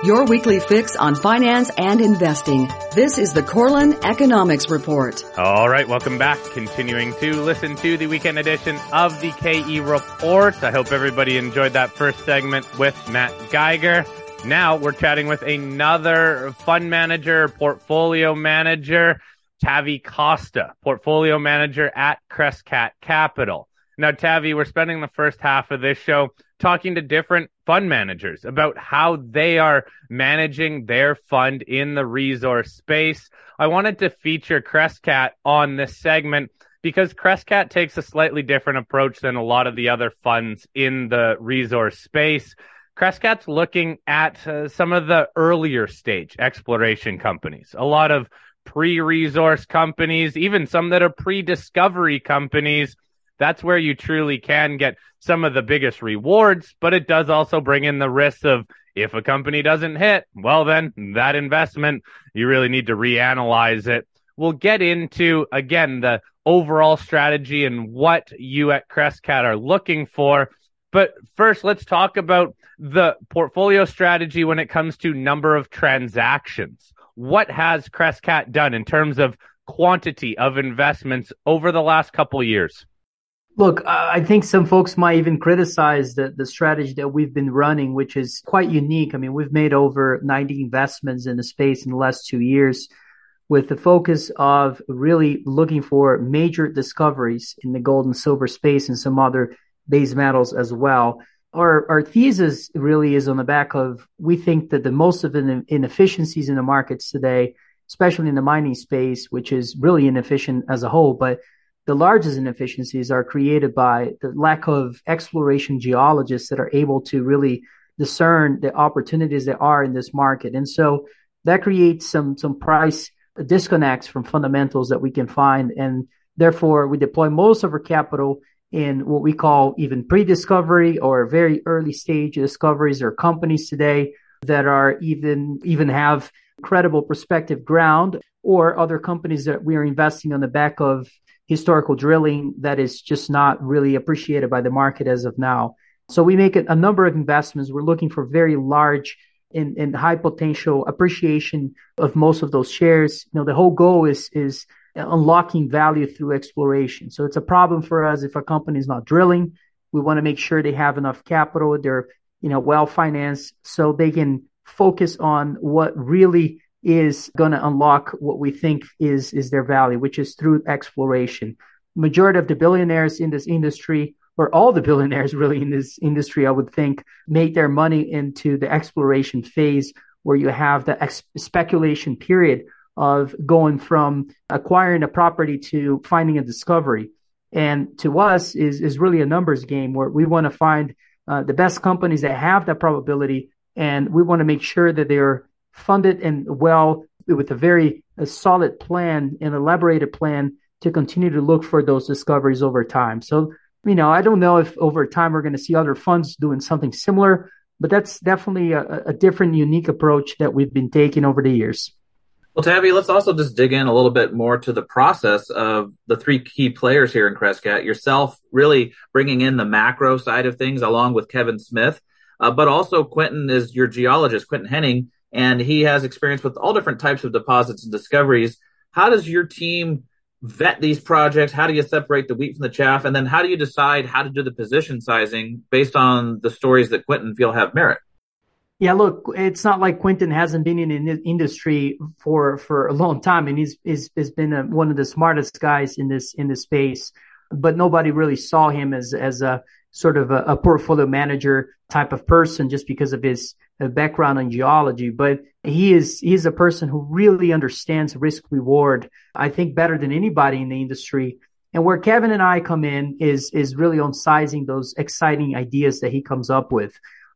Your weekly fix on finance and investing. This is the Corlin Economics Report. All right, welcome back. Continuing to listen to the weekend edition of the KE Report. I hope everybody enjoyed that first segment with Matt Geiger. Now we're chatting with another fund manager, portfolio manager, Tavi Costa, portfolio manager at Crescat Capital. Now, Tavi, we're spending the first half of this show talking to different fund managers about how they are managing their fund in the resource space. I wanted to feature Crescat on this segment because Crescat takes a slightly different approach than a lot of the other funds in the resource space. Crescat's looking at some of the earlier stage exploration companies, a lot of pre-resource companies, even some that are pre-discovery companies. That's where you truly can get some of the biggest rewards, but it does also bring in the risks of if a company doesn't hit, well then, that investment, you really need to reanalyze it. We'll get into, again, the overall strategy and what you at Crescat are looking for. But first, let's talk about the portfolio strategy when it comes to number of transactions. What has Crescat done in terms of quantity of investments over the last couple of years? Look, I think some folks might even criticize the strategy that we've been running, which is quite unique. I mean, we've made over 90 investments in the space in the last 2 years with the focus of really looking for major discoveries in the gold and silver space and some other base metals as well. Our thesis really is on the back of, we think that the most of the inefficiencies in the markets today, especially in the mining space, which is really inefficient as a whole, but the largest inefficiencies are created by the lack of exploration geologists that are able to really discern the opportunities that are in this market. And so that creates some price disconnects from fundamentals that we can find. And therefore, we deploy most of our capital in what we call even pre-discovery or very early stage discoveries or companies today that are even have credible prospective ground, or other companies that we are investing on the back of historical drilling that is just not really appreciated by the market as of now. So we make a number of investments. We're looking for very large and high potential appreciation of most of those shares. You know, the whole goal is unlocking value through exploration. So it's a problem for us if a company is not drilling. We want to make sure they have enough capital, they're well financed, so they can focus on what really is going to unlock what we think is their value, which is through exploration. Majority of the billionaires in this industry, or all the billionaires really in this industry, I would think, make their money into the exploration phase, where you have the speculation period of going from acquiring a property to finding a discovery. And to us is really a numbers game, where we want to find the best companies that have that probability, and we want to make sure that they're funded and well with a very solid plan, an elaborated plan to continue to look for those discoveries over time. So, I don't know if over time we're going to see other funds doing something similar, but that's definitely a different, unique approach that we've been taking over the years. Well, Tavi, let's also just dig in a little bit more to the process of the three key players here in Crescat. Yourself really bringing in the macro side of things along with Kevin Smith, but also Quentin is your geologist, Quentin Henning, and he has experience with all different types of deposits and discoveries. How does your team vet these projects? How do you separate the wheat from the chaff? And then how do you decide how to do the position sizing based on the stories that Quentin feel have merit? Yeah, look, it's not like Quentin hasn't been in the industry for a long time, and he's been one of the smartest guys in this space. But nobody really saw him as a sort of a portfolio manager type of person just because of his background in geology. But he's a person who really understands risk reward, I think, better than anybody in the industry. And where Kevin and I come in is really on sizing those exciting ideas that he comes up with.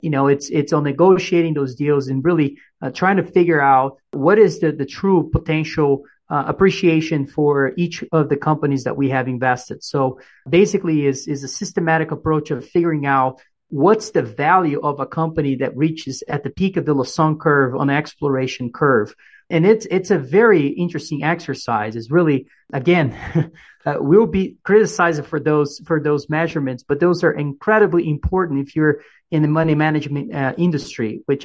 It's on negotiating those deals and really trying to figure out what is the true potential appreciation for each of the companies that we have invested. So basically is a systematic approach of figuring out what's the value of a company that reaches at the peak of the Lassonde curve on the exploration curve. And it's a very interesting exercise. It's really, again, we'll be criticized for those measurements, but those are incredibly important if you're in the money management industry, which is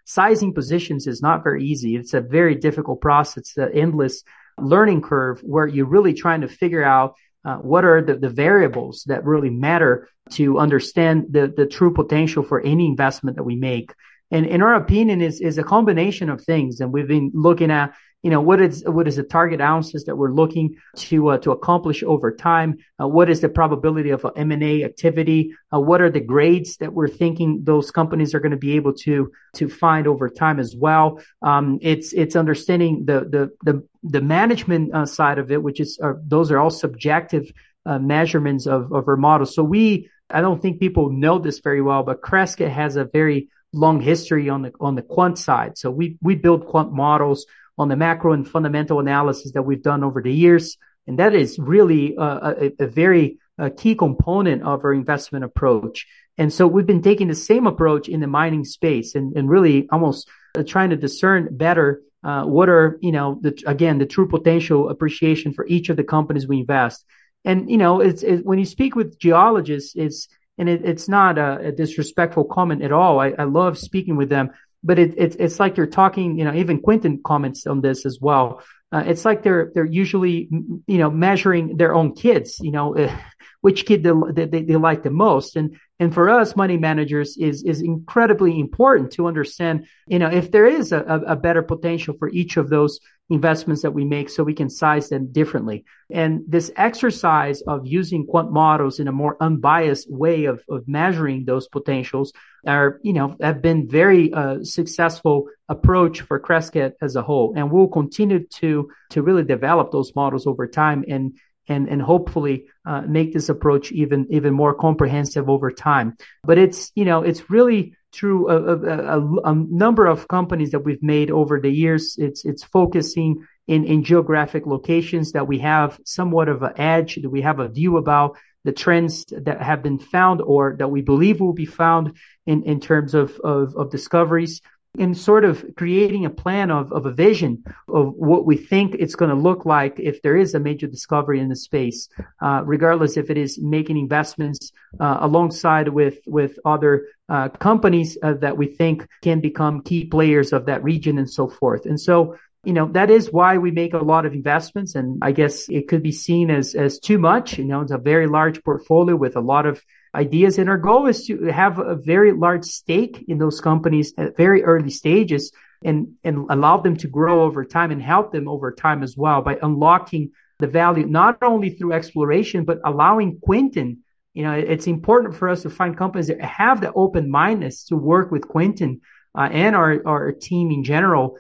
sizing positions is not very easy. It's a very difficult process. It's an endless learning curve where you're really trying to figure out what are the variables that really matter to understand the true potential for any investment that we make. And in our opinion is a combination of things. And we've been looking at, what is the target ounces that we're looking to accomplish over time? What is the probability of M&A activity? What are the grades that we're thinking those companies are going to be able to find over time as well? It's understanding the management side of it, which is those are all subjective measurements of our models. So I don't think people know this very well, but Crescat has a very long history on the quant side. So we build quant models on the macro and fundamental analysis that we've done over the years. And that is really a very key component of our investment approach. And so we've been taking the same approach in the mining space and really almost trying to discern better what are, the true potential appreciation for each of the companies we invest. And, it's when you speak with geologists, it's not a disrespectful comment at all. I love speaking with them. But it's like you're talking, even Quentin comments on this as well. It's like they're usually, measuring their own kids, which kid they like the most. And for us, money managers is incredibly important to understand, if there is a better potential for each of those investments that we make so we can size them differently. And this exercise of using quant models in a more unbiased way of measuring those potentials have been very successful approach for Crescat as a whole. And we'll continue to really develop those models over time and hopefully make this approach even more comprehensive over time. But it's really through a number of companies that we've made over the years. It's focusing in geographic locations that we have somewhat of an edge, that we have a view about the trends that have been found or that we believe will be found in terms of discoveries, and sort of creating a plan of a vision of what we think it's going to look like if there is a major discovery in the space, regardless if it is making investments alongside with other companies that we think can become key players of that region and so forth. And so, that is why we make a lot of investments. And I guess it could be seen as too much. It's a very large portfolio with a lot of ideas. And our goal is to have a very large stake in those companies at very early stages and allow them to grow over time and help them over time as well by unlocking the value, not only through exploration, but allowing Quentin. It's important for us to find companies that have the open-mindedness to work with Quentin and our team in general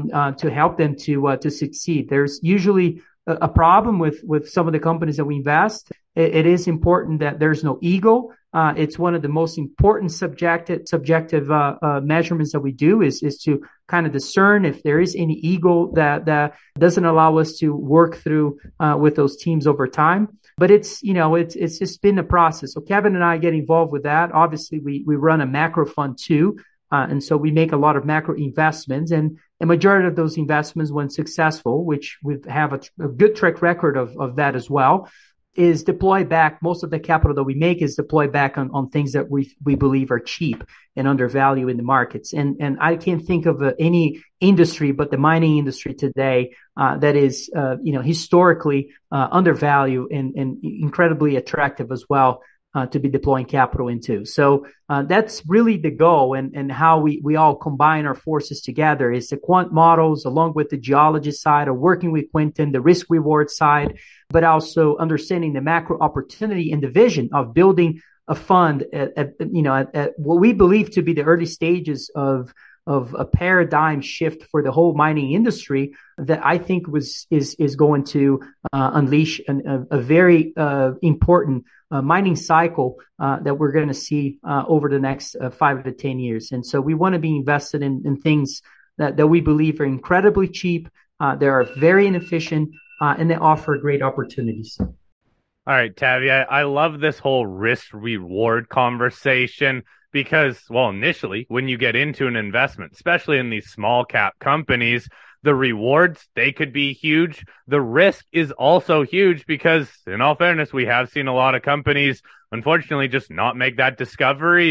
to help them to succeed. There's usually a problem with some of the companies that we invest. It is important that there's no ego. It's one of the most important subjective measurements that we do is to kind of discern if there is any ego that doesn't allow us to work through with those teams over time. But it's just been a process. So Kevin and I get involved with that. Obviously, we run a macro fund too. And so we make a lot of macro investments, and a majority of those investments, when successful, which we have a good track record of that as well, is deployed back. Most of the capital that we make is deployed back on things that we believe are cheap and undervalued in the markets. And I can't think of any industry but the mining industry today that is historically undervalued and incredibly attractive as well. To be deploying capital into. So that's really the goal, and how we all combine our forces together is the quant models along with the geology side of working with Quentin, the risk reward side, but also understanding the macro opportunity and the vision of building a fund at what we believe to be the early stages of a paradigm shift for the whole mining industry that I think is going to unleash a very important mining cycle that we're going to see over the next 5 to 10 years. And so we want to be invested in things that we believe are incredibly cheap, they are very inefficient, and they offer great opportunities. All right, Tavi, I love this whole risk-reward conversation because, well, initially, when you get into an investment, especially in these small-cap companies, the rewards, they could be huge. The risk is also huge because, in all fairness, we have seen a lot of companies, unfortunately, just not make that discovery. And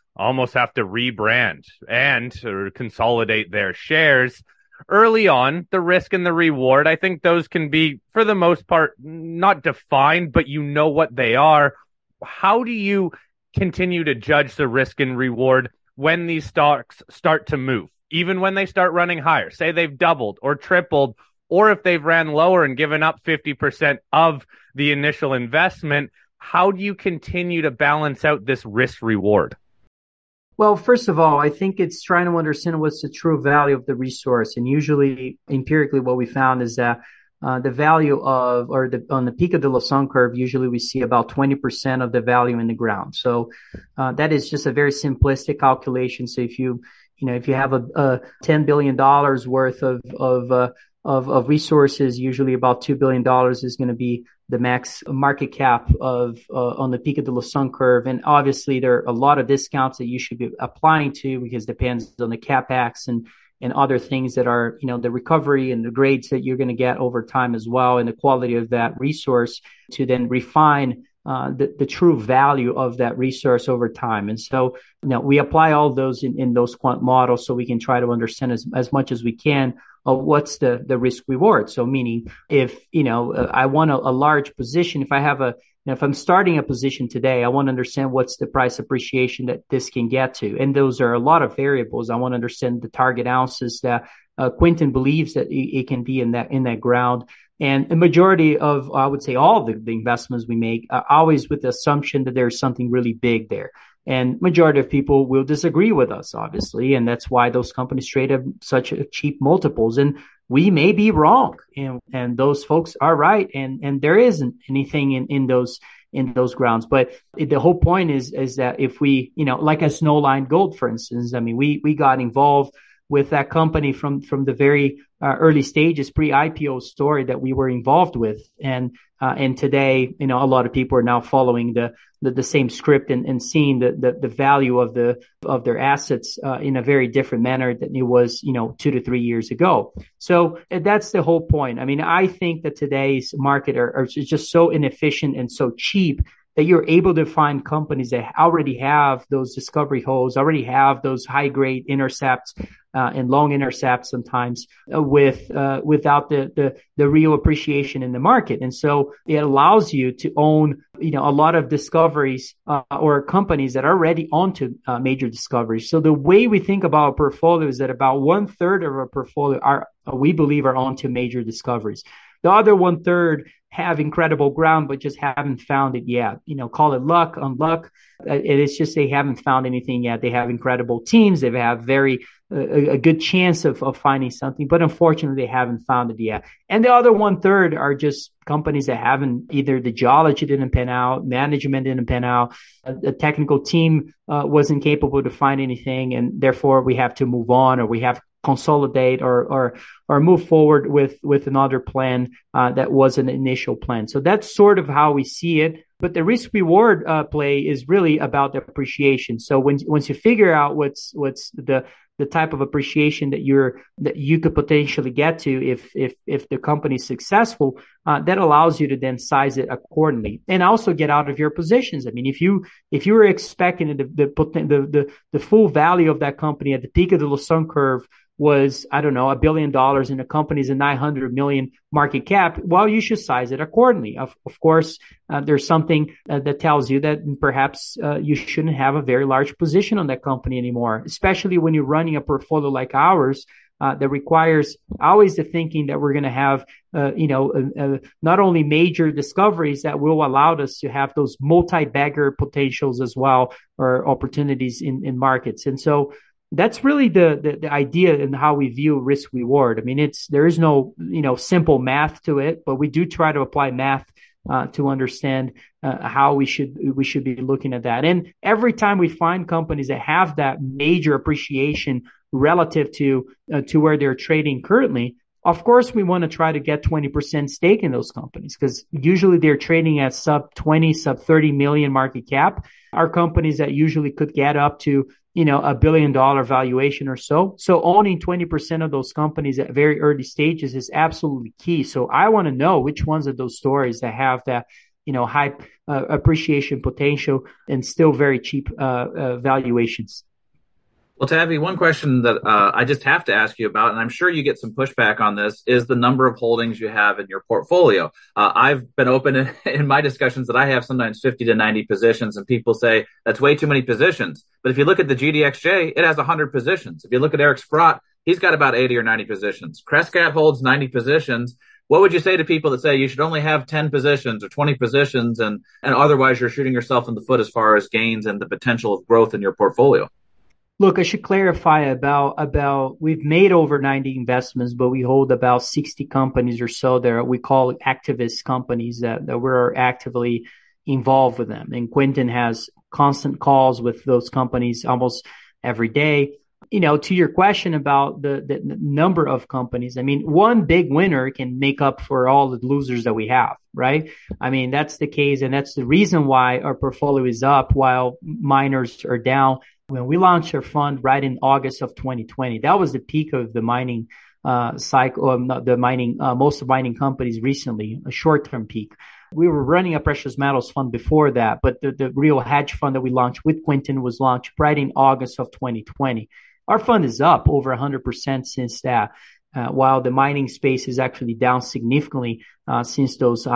almost have to rebrand and or consolidate their shares. Early on, the risk and the reward, I think those can be, for the most part, not defined, but you know what they are. How do you continue to judge the risk and reward when these stocks start to move, even when they start running higher? Say they've doubled or tripled, or if they've ran lower and given up 50% of the initial investment. How do you continue to balance out this risk reward? Well, first of all, I think it's trying to understand what's the true value of the resource. And usually, empirically, what we found is that the value of, on the Pico de la Sun curve, usually we see about 20% of the value in the ground. So that is just a very simplistic calculation. So if you have a $10 billion worth of resources, usually about $2 billion is going to be the max market cap of on the Pico de la Sun curve. And obviously there are a lot of discounts that you should be applying to, because it depends on the capex and other things that are, the recovery and the grades that you're going to get over time as well, and the quality of that resource to then refine the true value of that resource over time. And so, we apply all those in those quant models so we can try to understand as much as we can of what's the risk reward. So meaning if, I want a large position, if I'm starting a position today, I want to understand what's the price appreciation that this can get to. And those are a lot of variables. I want to understand the target ounces that Quentin believes that it can be in that ground. And the majority of, I would say, all the investments we make are always with the assumption that there's something really big there. And majority of people will disagree with us, obviously, and that's why those companies trade at such cheap multiples. And we may be wrong, and those folks are right, and there isn't anything in those grounds. But the whole point is that if we, like a Snowline Gold, for instance, we got involved with that company from the very early stages, pre-IPO story that we were involved with, and today, a lot of people are now following the same script and seeing the value of their assets in a very different manner than it was 2 to 3 years ago. So that's the whole point. I think that today's market are just so inefficient and so cheap that you're able to find companies that already have those discovery holes, already have those high grade intercepts and long intercepts sometimes without the real appreciation in the market. And so it allows you to own, a lot of discoveries or companies that are already onto major discoveries. So the way we think about a portfolio is that about 1/3 of our portfolio we believe are onto major discoveries. The other 1/3 have incredible ground, but just haven't found it yet. Call it luck, unluck. It's just they haven't found anything yet. They have incredible teams. They have a good chance of finding something, but unfortunately, they haven't found it yet. And the other 1/3 are just companies that haven't, either the geology didn't pan out, management didn't pan out, the technical team wasn't capable to find anything, and therefore we have to move on, or we have consolidate or move forward with another plan that was an initial plan. So that's sort of how we see it. But the risk reward play is really about the appreciation. So once you figure out what's the type of appreciation that you could potentially get to if the company is successful, that allows you to then size it accordingly and also get out of your positions. If you were expecting the full value of that company at the Pico de la Sun curve was, I don't know, $1 billion, and the company's a 900 million market cap, well, you should size it accordingly. Of course, there's something that tells you that perhaps you shouldn't have a very large position on that company anymore, especially when you're running a portfolio like ours that requires always the thinking that we're going to have, not only major discoveries that will allow us to have those multi-bagger potentials as well, or opportunities in markets. And so that's really the idea in how we view risk reward. There is no, simple math to it, but we do try to apply math to understand how we should be looking at that. And every time we find companies that have that major appreciation relative to where they're trading currently, of course, we want to try to get 20% stake in those companies, because usually they're trading at sub 30 million market cap, are companies that usually could get up to $1 billion valuation or so. So owning 20% of those companies at very early stages is absolutely key. So I want to know which ones of those stories that have high appreciation potential and still very cheap valuations. Well, Tavi, one question that I just have to ask you about, and I'm sure you get some pushback on this, is the number of holdings you have in your portfolio. I've been open in my discussions that I have sometimes 50 to 90 positions, and people say that's way too many positions. But if you look at the GDXJ, it has 100 positions. If you look at Eric Sprott, he's got about 80 or 90 positions. Crescat holds 90 positions. What would you say to people that say you should only have 10 positions or 20 positions, and otherwise you're shooting yourself in the foot as far as gains and the potential of growth in your portfolio? Look, I should clarify about we've made over 90 investments, but we hold about 60 companies or so that we call activist companies that we're actively involved with them. And Quentin has constant calls with those companies almost every day. To your question about the number of companies, I mean, one big winner can make up for all the losers that we have, right? I mean, that's the case. And that's the reason why our portfolio is up while miners are down. When we launched our fund right in August of 2020, that was the peak of the mining cycle, most of mining companies recently, a short-term peak. We were running a precious metals fund before that, but the real hedge fund that we launched with Quentin was launched right in August of 2020. Our fund is up over 100% since that, while the mining space is actually down significantly since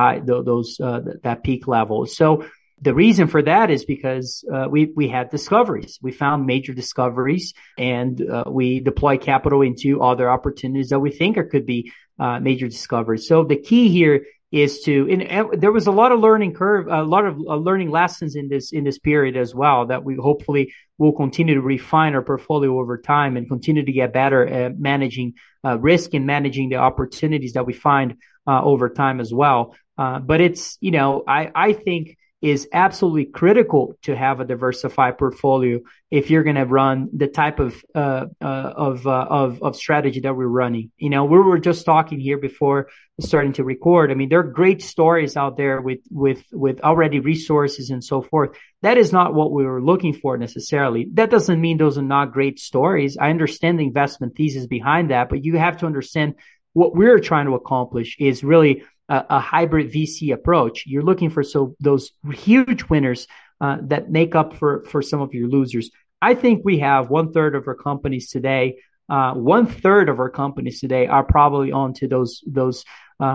that peak level. So the reason for that is because we had discoveries. We found major discoveries, and we deploy capital into other opportunities that we think could be major discoveries. So the key here is there was a lot of learning curve, a lot of learning lessons in this period as well that we hopefully will continue to refine our portfolio over time and continue to get better at managing risk and managing the opportunities that we find over time as well. But it's, I think is absolutely critical to have a diversified portfolio if you're going to run the type of strategy that we're running. We were just talking here before starting to record. I mean, there are great stories out there with already resources and so forth. That is not what we were looking for necessarily. That doesn't mean those are not great stories. I understand the investment thesis behind that, but you have to understand what we're trying to accomplish is really a hybrid VC approach. You're looking for those huge winners that make up for some of your losers. I think we have 1/3 of our companies today. 1/3 of our companies today are probably onto those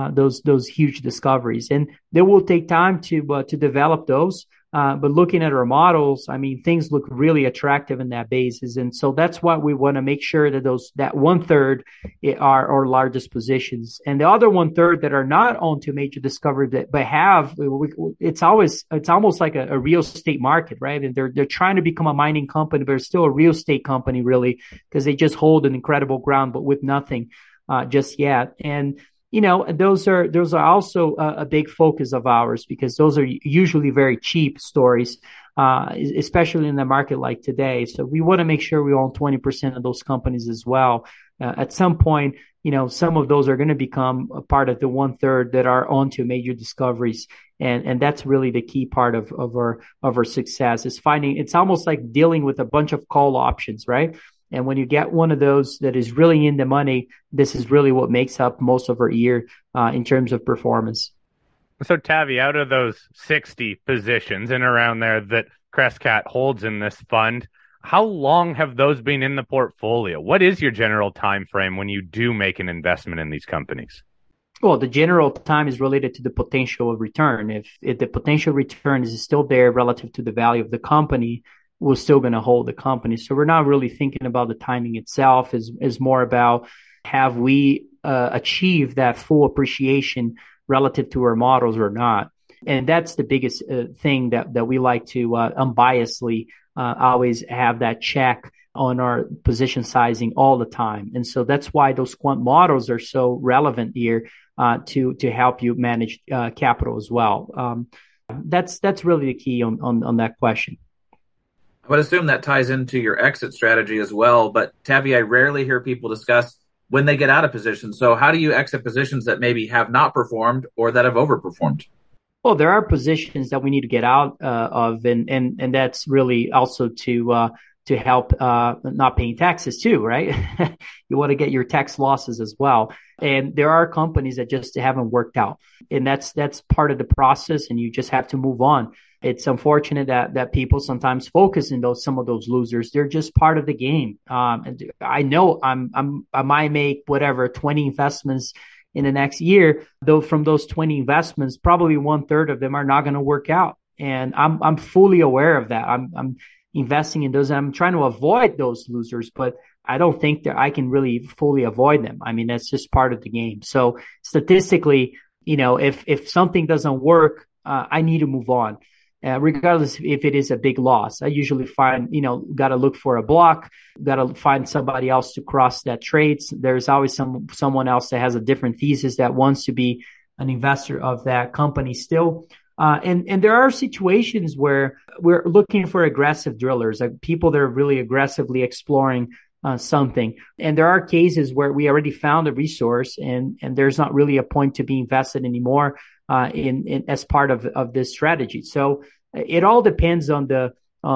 huge discoveries, and they will take time to develop those. But looking at our models, I mean, things look really attractive in that basis. And so that's why we want to make sure that that 1/3 are our largest positions. And the other 1/3 that are not onto major discovery, but have, it's almost like a real estate market, right? And they're trying to become a mining company, but they're still a real estate company, really, because they just hold an incredible ground, but with nothing just yet. And those are also a big focus of ours because those are usually very cheap stories, especially in the market like today. So we want to make sure we own 20% of those companies as well. At some point, some of those are going to become a part of the 1/3 that are onto major discoveries. And that's really the key part of our success is finding. It's almost like dealing with a bunch of call options, right? And when you get one of those that is really in the money, this is really what makes up most of our year in terms of performance. So, Tavi, out of those 60 positions and around there that Crescat holds in this fund, how long have those been in the portfolio? What is your general time frame when you do make an investment in these companies? Well, the general time is related to the potential of return. If the potential return is still there relative to the value of the company, we're still going to hold the company. So we're not really thinking about the timing itself. Is more about have we achieved that full appreciation relative to our models or not. And that's the biggest thing that we like to unbiasedly always have that check on our position sizing all the time. And so that's why those quant models are so relevant here to help you manage capital as well. That's really the key on that question. I would assume that ties into your exit strategy as well. But Tavi, I rarely hear people discuss when they get out of positions. So how do you exit positions that maybe have not performed or that have overperformed? Well, there are positions that we need to get out of, and that's really also to to help not paying taxes too, right? You want to get your tax losses as well. And there are companies that just haven't worked out. And that's part of the process, and you just have to move on. It's unfortunate that people sometimes focus in some of those losers. They're just part of the game. And I know I might make whatever 20 investments in the next year, though from those 20 investments, probably 1/3 of them are not going to work out. And I'm fully aware of that. I'm investing in those. I'm trying to avoid those losers, but I don't think that I can really fully avoid them. I mean, that's just part of the game. So statistically, if something doesn't work, I need to move on. Regardless if it is a big loss. I usually find, got to look for a block, got to find somebody else to cross that trades. There's always someone else that has a different thesis that wants to be an investor of that company still. And there are situations where we're looking for aggressive drillers, like people that are really aggressively exploring something. And there are cases where we already found a resource and there's not really a point to be invested anymore in as part of this strategy. So it all depends on the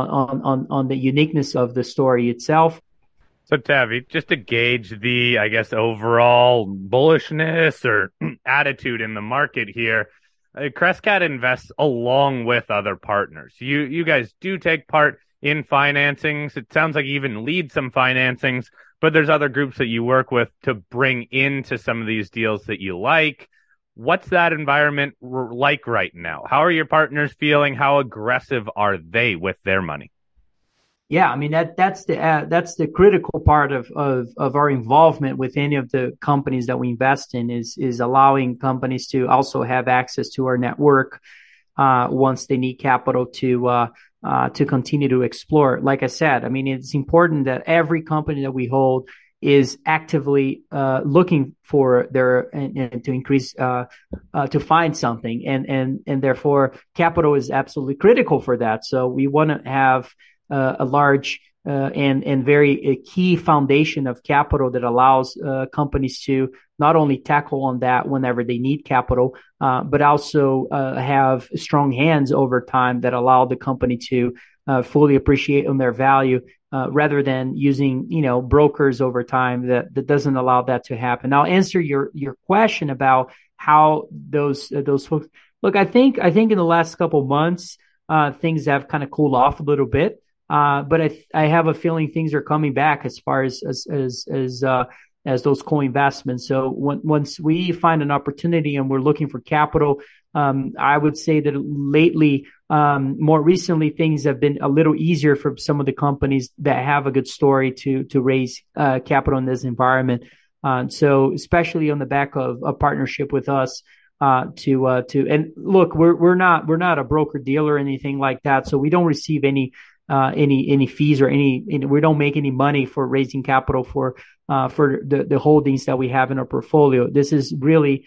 uniqueness of the story itself. So Tavi, just to gauge the, I guess, overall bullishness or attitude in the market here, Crescat invests along with other partners. You guys do take part in financings. It sounds like you even lead some financings, but there's other groups that you work with to bring into some of these deals that you like. What's that environment like right now? How are your partners feeling? How aggressive are they with their money? Yeah, I mean that's the critical part of our involvement with any of the companies that we invest in is allowing companies to also have access to our network once they need capital to continue to explore. Like I said, I mean it's important that every company that we hold is actively looking for and to increase to find something, and therefore capital is absolutely critical for that. So we want to have a large and very key foundation of capital that allows companies to not only tackle on that whenever they need capital, but also have strong hands over time that allow the company to fully appreciate on their value, rather than using brokers over time that doesn't allow that to happen. I'll answer your question about how those folks look. I think in the last couple of months things have kind of cooled off a little bit. But I have a feeling things are coming back as far as those co-investments. So once we find an opportunity and we're looking for capital, I would say that lately, more recently, things have been a little easier for some of the companies that have a good story to raise capital in this environment. So especially on the back of a partnership with us. And look, we're not a broker dealer or anything like that, so we don't receive any fees or we don't make any money for raising capital for the holdings that we have in our portfolio. This is really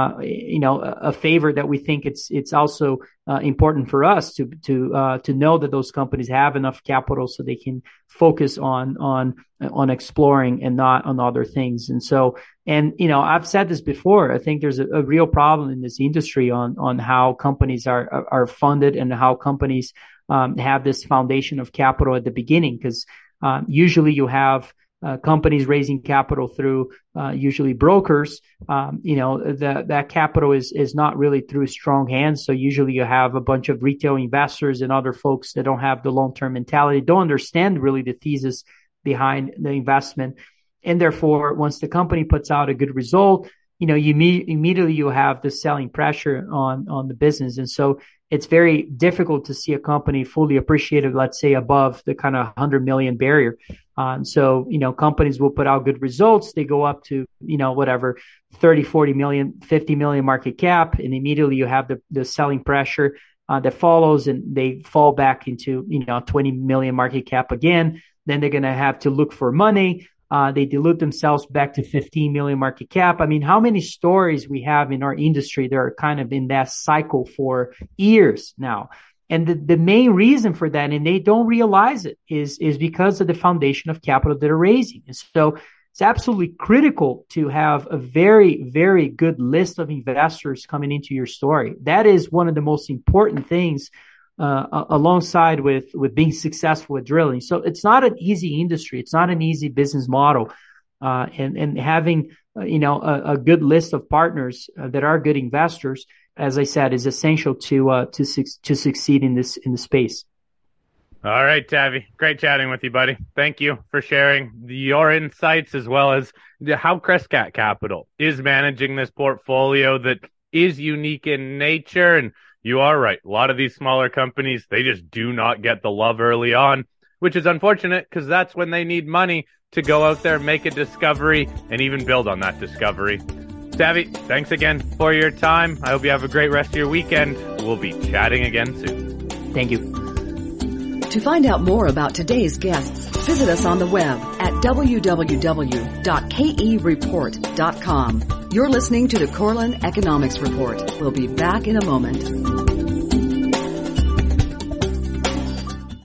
a favor that we think it's also important for us to know that those companies have enough capital so they can focus on exploring and not on other things. And so, I've said this before, I think there's a real problem in this industry on how companies are funded and how companies have this foundation of capital at the beginning, because usually you have companies raising capital through usually brokers. That capital is not really through strong hands. So usually you have a bunch of retail investors and other folks that don't have the long-term mentality, don't understand really the thesis behind the investment. And therefore, once the company puts out a good result, immediately you have the selling pressure on the business. And so it's very difficult to see a company fully appreciated, let's say, above the kind of 100 million barrier. So companies will put out good results. They go up to, whatever, 30, 40 million, 50 million market cap. And immediately you have the selling pressure that follows, and they fall back into, 20 million market cap again. Then they're going to have to look for money. They dilute themselves back to 15 million market cap. I mean, how many stories we have in our industry that are kind of in that cycle for years now? And the main reason for that, and they don't realize it, is because of the foundation of capital that are raising. And so it's absolutely critical to have a very, very good list of investors coming into your story. That is one of the most important things alongside with being successful with drilling. So it's not an easy industry. It's not an easy business model. And having, a good list of partners that are good investors, as I said, is essential to succeed in this space. All right, Tavi. Great chatting with you, buddy. Thank you for sharing your insights as well as how Crescat Capital is managing this portfolio that is unique in nature. And you are right. A lot of these smaller companies, they just do not get the love early on, which is unfortunate because that's when they need money to go out there, make a discovery, and even build on that discovery. Tavi, thanks again for your time. I hope you have a great rest of your weekend. We'll be chatting again soon. Thank you. To find out more about today's guests, visit us on the web at www.kereport.com. You're listening to the Corlin Economics Report. We'll be back in a moment.